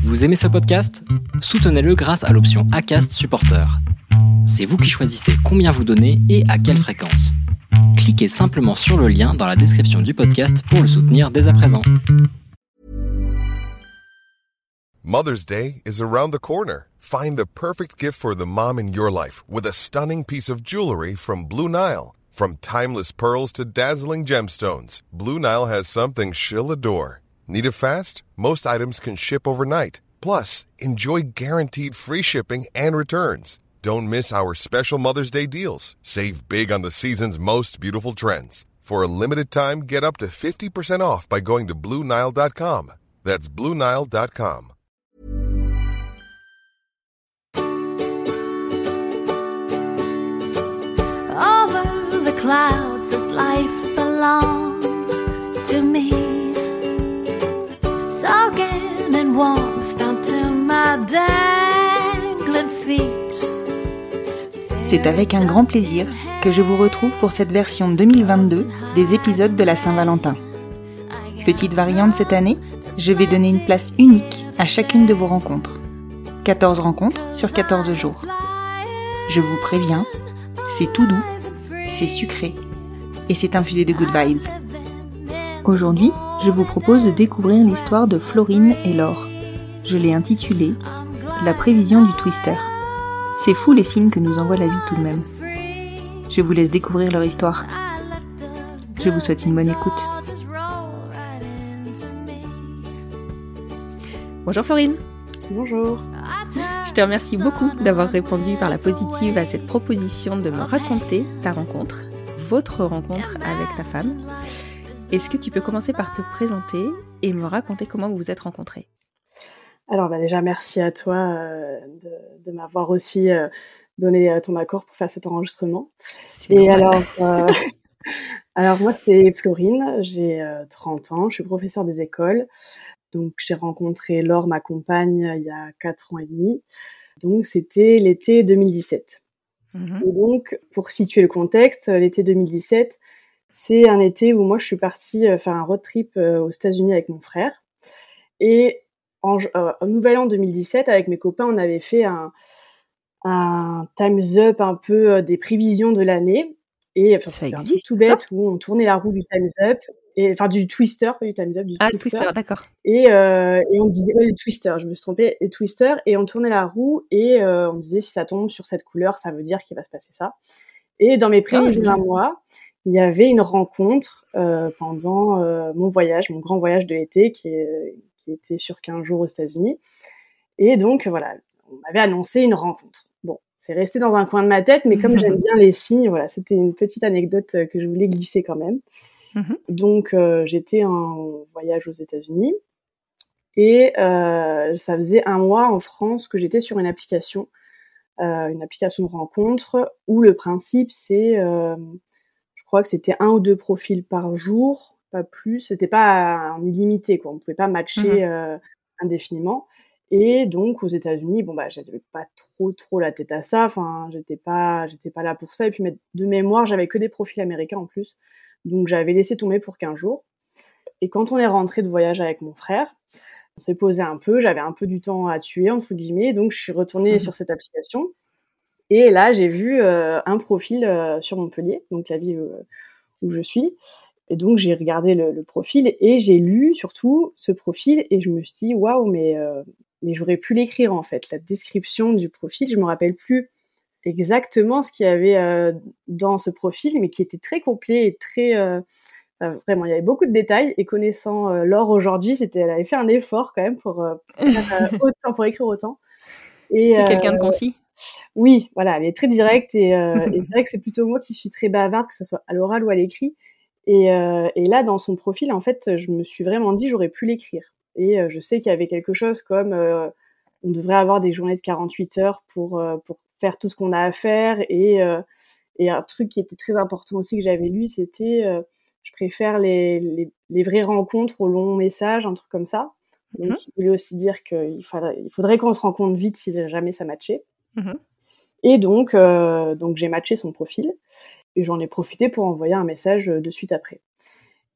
Vous aimez ce podcast ? Soutenez-le grâce à l'option Acast Supporter. C'est vous qui choisissez combien vous donnez et à quelle fréquence. Cliquez simplement sur le lien dans la description du podcast pour le soutenir dès à présent. Mother's Day is around the corner. Find the perfect gift for the mom in your life with a stunning piece of jewelry from Blue Nile. From timeless pearls to dazzling gemstones, Blue Nile has something she'll adore. Need it fast? Most items can ship overnight. Plus, enjoy guaranteed free shipping and returns. Don't miss our special Mother's Day deals. Save big on the season's most beautiful trends. For a limited time, get up to 50% off by going to BlueNile.com. That's BlueNile.com. Over the clouds, this life belongs to me. Soaking in warmth down to my dangling feet. C'est avec un grand plaisir que je vous retrouve pour cette version 2022 des épisodes de la Saint-Valentin. Petite variante cette année, je vais donner une place unique à chacune de vos rencontres. 14 rencontres sur 14 jours. Je vous préviens, c'est tout doux, c'est sucré et c'est infusé de good vibes. Aujourd'hui, je vous propose de découvrir l'histoire de Florine et Laure. Je l'ai intitulée « La prévision du Twister ». C'est fou les signes que nous envoie la vie tout de même. Je vous laisse découvrir leur histoire. Je vous souhaite une bonne écoute. Bonjour Florine. Bonjour. Je te remercie beaucoup d'avoir répondu par la positive à cette proposition de me raconter ta rencontre, votre rencontre avec ta femme. Est-ce que tu peux commencer par te présenter et me raconter comment vous vous êtes rencontrés ? Alors déjà merci à toi de m'avoir aussi donné ton accord pour faire cet enregistrement. C'est normal. Alors moi c'est Florine, j'ai 30 ans, je suis professeure des écoles. Donc j'ai rencontré Laure, ma compagne, il y a 4 ans et demi. Donc c'était l'été 2017. Et donc pour situer le contexte, l'été 2017, c'est un été où moi je suis partie faire un road trip aux États-Unis avec mon frère. Et au Nouvel An 2017, avec mes copains, on avait fait un Time's Up un peu des prévisions de l'année. Et enfin, c'était un truc tout bête où on tournait la roue du Time's Up, enfin du Twister, pas du Time's Up, du Twister. Twister, d'accord. Et on disait, le Twister, je me suis trompée, le Twister, et on tournait la roue et on disait si ça tombe sur cette couleur, ça veut dire qu'il va se passer ça. Et dans mes prévisions d'un mois, il y avait une rencontre pendant mon voyage, mon grand voyage de l'été qui était sur 15 jours aux États-Unis. Et donc voilà, on m'avait annoncé une rencontre. Bon, c'est resté dans un coin de ma tête, mais comme j'aime bien les signes, voilà, c'était une petite anecdote que je voulais glisser quand même. Donc j'étais en voyage aux États-Unis et ça faisait un mois en France que j'étais sur une application de rencontre où le principe c'est je crois que c'était 1 ou 2 profils par jour, pas plus. C'était pas en illimité, quoi. On pouvait pas matcher indéfiniment. Et donc, aux États-Unis, j'avais pas trop la tête à ça. Enfin, j'étais pas là pour ça. Et puis, de mémoire, j'avais que des profils américains en plus. Donc, j'avais laissé tomber pour 15 jours. Et quand on est rentré de voyage avec mon frère, on s'est posé un peu. J'avais un peu du temps à tuer, entre guillemets. Donc, je suis retournée sur cette application. Et là, j'ai vu un profil sur Montpellier, donc la ville où je suis. Et donc, j'ai regardé le profil et j'ai lu surtout ce profil et je me suis dit, waouh, mais j'aurais pu l'écrire en fait. La description du profil, je me rappelle plus exactement ce qu'il y avait dans ce profil, mais qui était très complet et très... vraiment, il y avait beaucoup de détails. Et connaissant Laure aujourd'hui, elle avait fait un effort quand même pour écrire autant. Et, c'est quelqu'un de concis. Oui, voilà, elle est très directe et c'est vrai que c'est plutôt moi qui suis très bavarde, que ce soit à l'oral ou à l'écrit. Et là, dans son profil, en fait, je me suis vraiment dit j'aurais pu l'écrire. Et je sais qu'il y avait quelque chose comme on devrait avoir des journées de 48 heures pour faire tout ce qu'on a à faire. Et un truc qui était très important aussi que j'avais lu, c'était je préfère les vraies rencontres aux longs messages, un truc comme ça. Donc, il voulait aussi dire qu'il faudrait qu'on se rencontre vite si jamais ça matchait. Et donc j'ai matché son profil et j'en ai profité pour envoyer un message de suite après.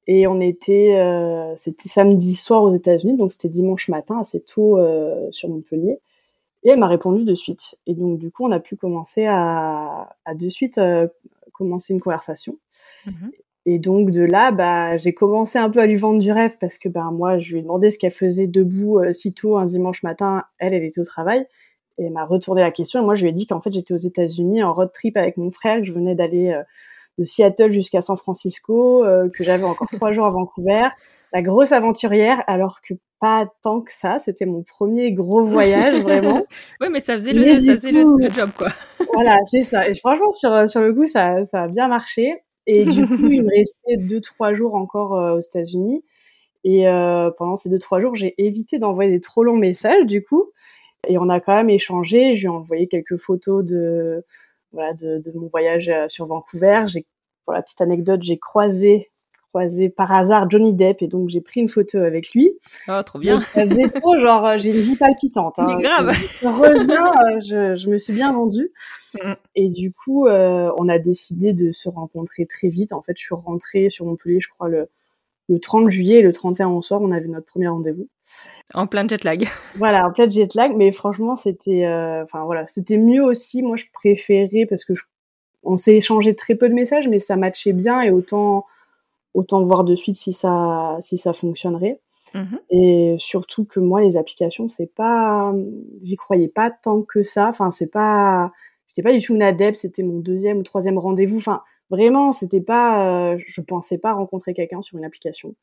Et c'était samedi soir aux États-Unis, donc c'était dimanche matin, assez tôt sur Montpellier. Et elle m'a répondu de suite. Et donc, du coup, on a pu commencer à de suite commencer une conversation. Et donc, de là, j'ai commencé un peu à lui vendre du rêve parce que moi, je lui ai demandé ce qu'elle faisait debout si tôt un dimanche matin. Elle était au travail. Et elle m'a retourné la question. Et moi, je lui ai dit qu'en fait, j'étais aux États-Unis en road trip avec mon frère, que je venais d'aller de Seattle jusqu'à San Francisco, que j'avais encore 3 jours à Vancouver. La grosse aventurière, alors que pas tant que ça. C'était mon premier gros voyage, vraiment. Ouais, mais ça faisait le job, quoi. Voilà, c'est ça. Et franchement, sur le coup, ça a bien marché. Et du coup, il me restait 2-3 jours encore aux États-Unis. Et pendant ces 2-3 jours, j'ai évité d'envoyer des trop longs messages, du coup. Et on a quand même échangé. Je lui ai envoyé quelques photos de mon voyage sur Vancouver. Pour la petite anecdote, j'ai croisé par hasard Johnny Depp, et donc j'ai pris une photo avec lui. Oh, trop bien. Donc, ça faisait trop, genre, j'ai une vie palpitante. Hein. Mais grave. Je reviens, je me suis bien rendue. Et du coup, on a décidé de se rencontrer très vite. En fait, je suis rentrée sur Montpellier, je crois, le 30 juillet, et le 31 au soir, on avait notre premier rendez-vous. En plein jet lag. Voilà, en plein jet lag, mais franchement, c'était mieux aussi. Moi, je préférais, parce que on s'est échangé très peu de messages, mais ça matchait bien, et autant voir de suite si ça fonctionnerait. Et surtout que moi, les applications, j'y croyais pas tant que ça. Enfin, j'étais pas du tout une adepte. C'était mon 2e ou 3e rendez-vous. Enfin, vraiment, c'était pas, je pensais pas rencontrer quelqu'un sur une application.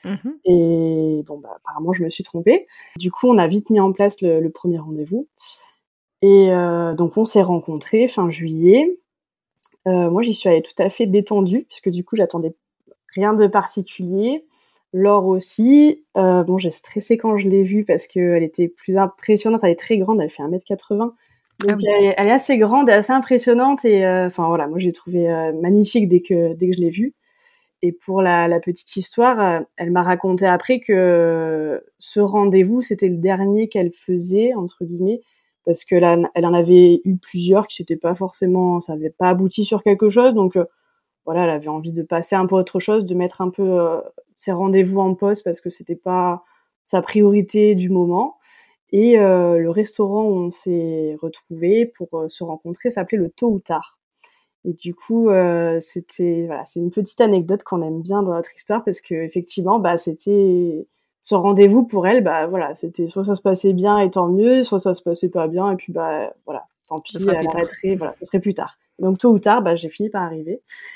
Et apparemment, je me suis trompée. Du coup, on a vite mis en place le premier rendez-vous. Et donc, on s'est rencontrés fin juillet. Moi, j'y suis allée tout à fait détendue, puisque du coup, j'attendais rien de particulier. Laure aussi. J'ai stressé quand je l'ai vue parce qu'elle était plus impressionnante. Elle est très grande, elle fait 1m80. Donc, elle est assez grande et assez impressionnante. Et moi, je l'ai trouvée magnifique dès que je l'ai vue. Et pour la petite histoire, elle m'a raconté après que ce rendez-vous, c'était le dernier qu'elle faisait, entre guillemets, parce que là, elle en avait eu plusieurs qui ça avait pas abouti sur quelque chose. Donc, elle avait envie de passer un peu à autre chose, de mettre un peu ses rendez-vous en pause parce que c'était pas sa priorité du moment. Et le restaurant où on s'est retrouvés pour se rencontrer s'appelait le Tôt ou Tard. Et du coup, c'est une petite anecdote qu'on aime bien dans notre histoire parce que effectivement, c'était ce rendez-vous pour elle, c'était soit ça se passait bien et tant mieux, soit ça se passait pas bien et puis tant pis, elle arrêterait, ça serait plus tard. Donc tôt ou tard, j'ai fini par arriver.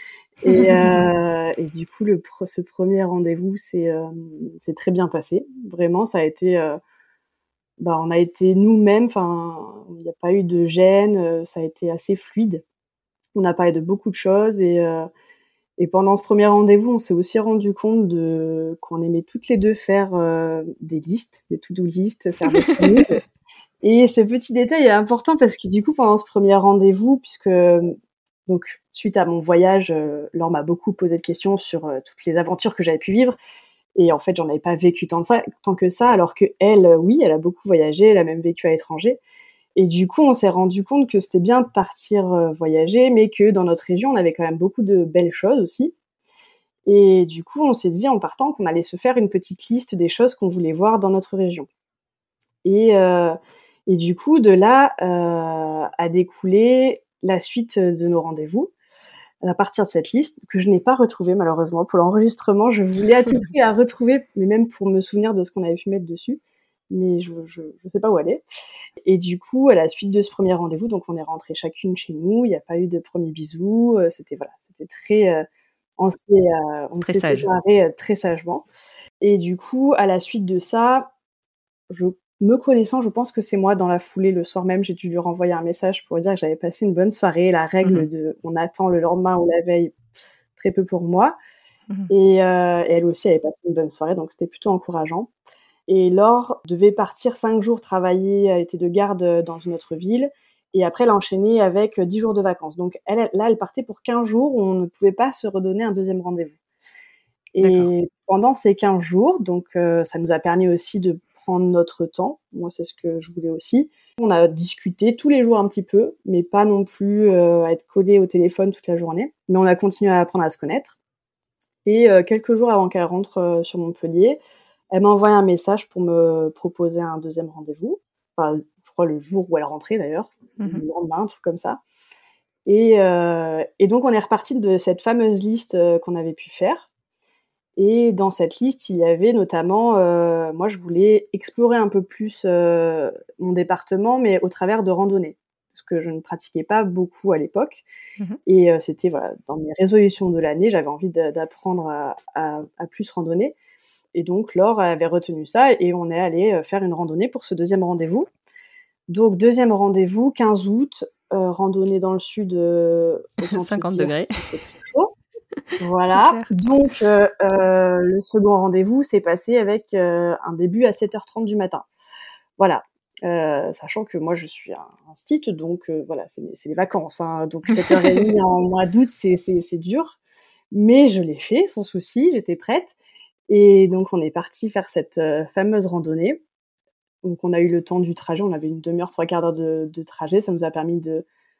Et du coup, ce premier rendez-vous, c'est très bien passé. Vraiment, ça a été, on a été nous-mêmes. Enfin, il n'y a pas eu de gêne. Ça a été assez fluide. On a parlé de beaucoup de choses et pendant ce premier rendez-vous, on s'est aussi rendu compte qu'on aimait toutes les deux faire des listes, des to-do lists, faire des plannings. Et ce petit détail est important parce que du coup, pendant ce premier rendez-vous, donc suite à mon voyage, Laure m'a beaucoup posé de questions sur toutes les aventures que j'avais pu vivre. Et en fait, j'en avais pas vécu tant que ça, alors que elle, oui, elle a beaucoup voyagé, elle a même vécu à l'étranger. Et du coup, on s'est rendu compte que c'était bien de partir voyager, mais que dans notre région, on avait quand même beaucoup de belles choses aussi. Et du coup, on s'est dit en partant qu'on allait se faire une petite liste des choses qu'on voulait voir dans notre région. Et du coup, de là a découlé la suite de nos rendez-vous. À partir de cette liste, que je n'ai pas retrouvée malheureusement. Pour l'enregistrement, je voulais à tout prix la retrouver, mais même pour me souvenir de ce qu'on avait pu mettre dessus. Mais je sais pas où elle est. Et du coup, à la suite de ce premier rendez-vous, donc on est rentrées chacune chez nous, il n'y a pas eu de premier bisou, c'était très... on s'est séparés très sagement. Et du coup, à la suite de ça, me connaissant, je pense que c'est moi, dans la foulée, le soir même, j'ai dû lui renvoyer un message pour lui dire que j'avais passé une bonne soirée. La règle de on attend le lendemain ou la veille, très peu pour moi. Et elle aussi avait passé une bonne soirée, donc c'était plutôt encourageant. Et Laure devait partir 5 jours travailler, elle était de garde dans une autre ville, et après elle enchaînait avec 10 jours de vacances. Donc elle partait pour 15 jours où on ne pouvait pas se redonner un deuxième rendez-vous. Et pendant ces 15 jours, donc ça nous a permis aussi de prendre notre temps. Moi, c'est ce que je voulais aussi. On a discuté tous les jours un petit peu, mais pas non plus à être collés au téléphone toute la journée. Mais on a continué à apprendre à se connaître. Et quelques jours avant qu'elle rentre sur Montpellier, elle m'a envoyé un message pour me proposer un deuxième rendez-vous. Enfin, je crois le jour où elle rentrait d'ailleurs, le lendemain, un truc comme ça. Et donc on est reparti de cette fameuse liste qu'on avait pu faire. Et dans cette liste, il y avait notamment, moi je voulais explorer un peu plus mon département, mais au travers de randonnées, parce que je ne pratiquais pas beaucoup à l'époque. Et c'était voilà, dans mes résolutions de l'année, j'avais envie d'apprendre à plus randonner. Et donc Laure avait retenu ça et on est allé faire une randonnée pour ce deuxième rendez-vous. Donc deuxième rendez-vous, 15 août, randonnée dans le sud, autant 50 dire degrés. que c'est très chaud. Voilà, donc le second rendez-vous s'est passé avec un début à 7h30 du matin. Voilà, sachant que moi je suis un stit, donc voilà, c'est les vacances, hein, donc 7h30 en mois d'août, c'est dur. Mais je l'ai fait sans souci, j'étais prête. Et donc on est parti faire cette fameuse randonnée. Donc on a eu le temps du trajet, on avait une demi-heure, 3/4 d'heure de trajet. Ça nous a permis de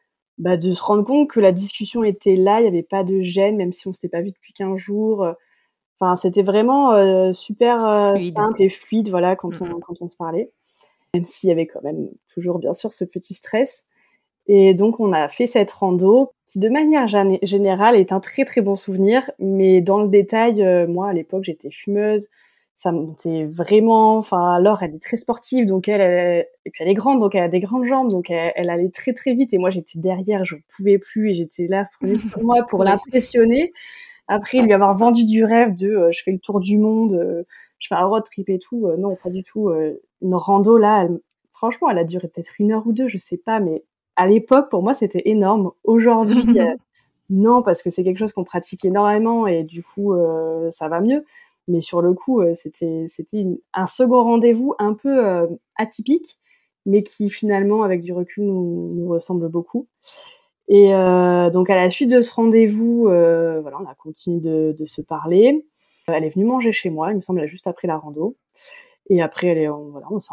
se rendre compte que la discussion était là, il y avait pas de gêne, même si on s'était pas vu depuis 15 jours. Enfin, c'était vraiment super Fluide. simple et fluide, voilà, quand on se parlait. Même s'il y avait quand même toujours, bien sûr, ce petit stress. Et donc, on a fait cette rando qui, de manière générale, est un très, très bon souvenir. Mais dans le détail, moi, à l'époque, j'étais fumeuse. Ça me montait vraiment... Enfin, Laure, elle est très sportive, donc et puis elle est grande, donc elle a des grandes jambes, donc elle allait très, très vite. Et moi, j'étais derrière, je pouvais plus, et j'étais là, prenez sur moi pour l'impressionner. Après, lui avoir vendu du rêve de je fais le tour du monde, je fais un road trip et tout. Non, pas du tout. Une rando, là, franchement, elle a duré peut-être 1 heure ou 2, je sais pas, mais à l'époque, pour moi, c'était énorme. Aujourd'hui, non, parce que c'est quelque chose qu'on pratique énormément et du coup, ça va mieux. Mais sur le coup, c'était un second rendez-vous un peu atypique, mais qui finalement, avec du recul, nous ressemble beaucoup. Et donc à la suite de ce rendez-vous, voilà, on a continué de se parler. Elle est venue manger chez moi, il me semble, juste après la rando. Et après, voilà, on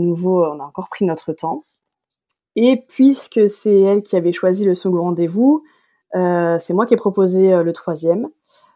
a encore pris notre temps. Et puisque c'est elle qui avait choisi le second rendez-vous, c'est moi qui ai proposé le troisième.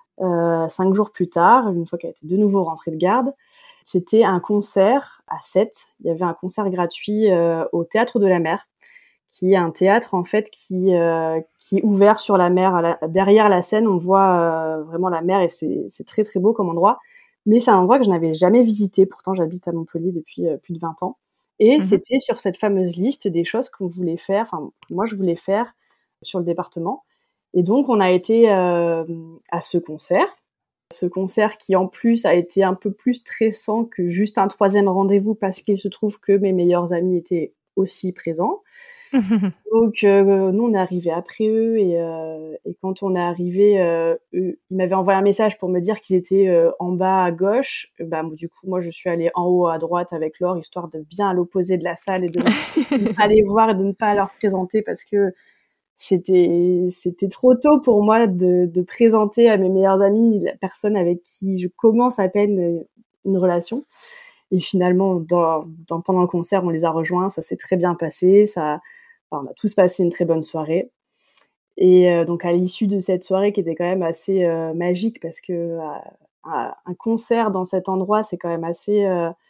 5 jours plus tard, une fois qu'elle était de nouveau rentrée de garde, c'était un concert à Sète. Il y avait un concert gratuit au Théâtre de la Mer, qui est un théâtre en fait qui est ouvert sur la mer. Derrière la scène, on voit vraiment la mer et c'est très très beau comme endroit. Mais c'est un endroit que je n'avais jamais visité. Pourtant, j'habite à Montpellier depuis plus de 20 ans. Et c'était sur cette fameuse liste des choses qu'on voulait faire. Enfin, moi, je voulais faire sur le département. Et donc, on a été à ce concert. Ce concert qui, en plus, a été un peu plus stressant que juste un troisième rendez-vous parce qu'il se trouve que mes meilleurs amis étaient aussi présents. Donc, nous, on est arrivés après eux et quand on est arrivés, ils m'avaient envoyé un message pour me dire qu'ils étaient en bas à gauche. Du coup, moi, je suis allée en haut à droite avec Laure, histoire d'être bien à l'opposé de la salle et de ne pas les voir et de ne pas leur présenter parce que c'était trop tôt pour moi de présenter à mes meilleurs amis la personne avec qui je commence à peine une relation. Et finalement, pendant le concert, on les a rejoints, ça s'est très bien passé, on a tous passé une très bonne soirée. Et donc à l'issue de cette soirée qui était quand même assez magique parce que un concert dans cet endroit, c'est quand même assez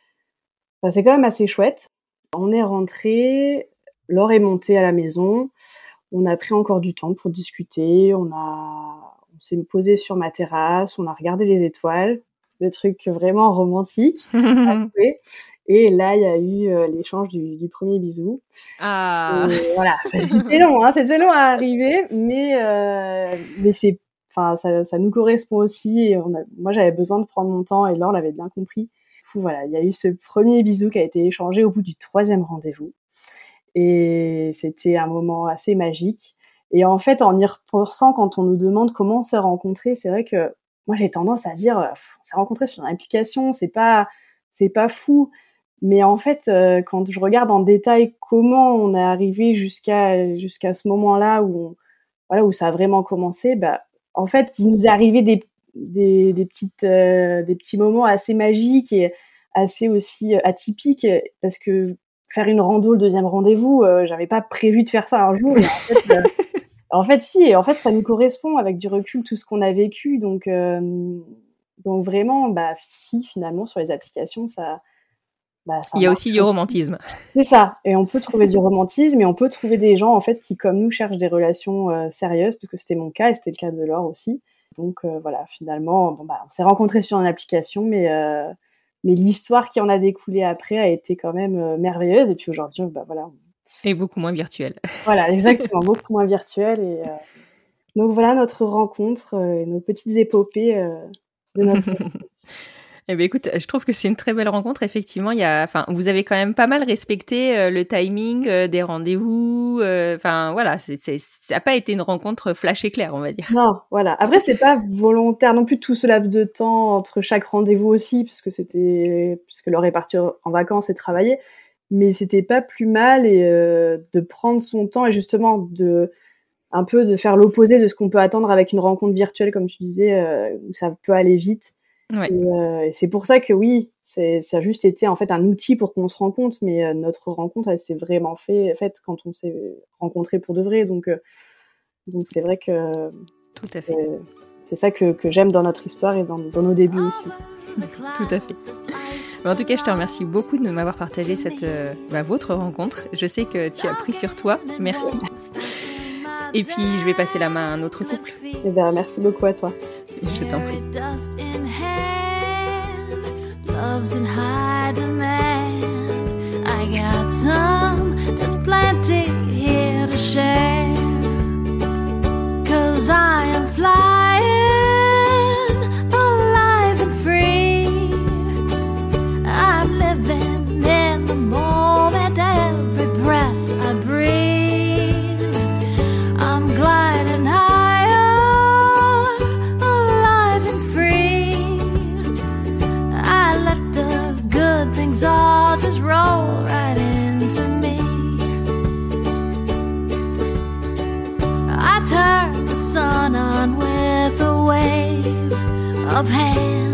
chouette. On est rentrés, Laure est montée à la maison, on a pris encore du temps pour discuter, on s'est posé sur ma terrasse, on a regardé les étoiles, le truc vraiment romantique à trouver. Et là, il y a eu l'échange du premier bisou. Ah. Et voilà, c'était long à arriver, mais ça nous correspond aussi. Et moi, j'avais besoin de prendre mon temps et Laure l'avait bien compris. Du coup, voilà, il y a eu ce premier bisou qui a été échangé au bout du troisième rendez-vous. Et c'était un moment assez magique. Et en fait, en y repensant, quand on nous demande comment on s'est rencontrés, c'est vrai que moi, j'ai tendance à dire, on s'est rencontrés sur une application, c'est pas fou. Mais en fait, quand je regarde en détail comment on est arrivé jusqu'à ce moment-là où ça a vraiment commencé, en fait, il nous est arrivé des petits moments assez magiques et assez aussi atypiques parce que faire une rando le deuxième rendez-vous, j'avais pas prévu de faire ça un jour. Et en fait, En fait, si. En fait, ça nous correspond avec du recul, tout ce qu'on a vécu. Donc vraiment, si, finalement, sur les applications, ça il y a aussi du romantisme. C'est ça. Et on peut trouver du romantisme, et on peut trouver des gens, en fait, qui, comme nous, cherchent des relations sérieuses, parce que c'était mon cas, et c'était le cas de Laure aussi. Donc, voilà, finalement, on s'est rencontrés sur une application, mais l'histoire qui en a découlé après a été quand même merveilleuse. Et puis aujourd'hui, voilà. Et beaucoup moins virtuelle. Voilà, exactement, beaucoup moins virtuelle. Et donc voilà notre rencontre et nos petites épopées de notre Eh bien, écoute, je trouve que c'est une très belle rencontre. Effectivement, vous avez quand même pas mal respecté le timing des rendez-vous. Voilà, ça n'a pas été une rencontre flash éclair, on va dire. Non, voilà. Après, c'était pas volontaire non plus tout ce laps de temps entre chaque rendez-vous aussi, puisque Laure est partie en vacances et travailler. Mais c'était pas plus mal de prendre son temps et justement de faire l'opposé de ce qu'on peut attendre avec une rencontre virtuelle, comme tu disais, où ça peut aller vite. Ouais. Et c'est pour ça que oui, ça a juste été en fait un outil pour qu'on se rencontre, mais notre rencontre, elle s'est vraiment faite quand on s'est rencontrés pour de vrai. Donc c'est vrai que tout à fait. C'est ça que j'aime dans notre histoire et dans nos débuts aussi. Tout à fait. En tout cas, je te remercie beaucoup de m'avoir partagé votre rencontre. Je sais que tu as pris sur toi. Merci. Et puis, je vais passer la main à un autre couple. Eh bien, merci beaucoup à toi. Je t'en prie. Love's in high demand. I got some, there's plenty here to share. 'Cause I am flying, alive and free. I'm living in the moment, every breath I breathe. I'm gliding higher, alive and free. I let the good things all just roll right into me. I turn the sun on with a wave of hands.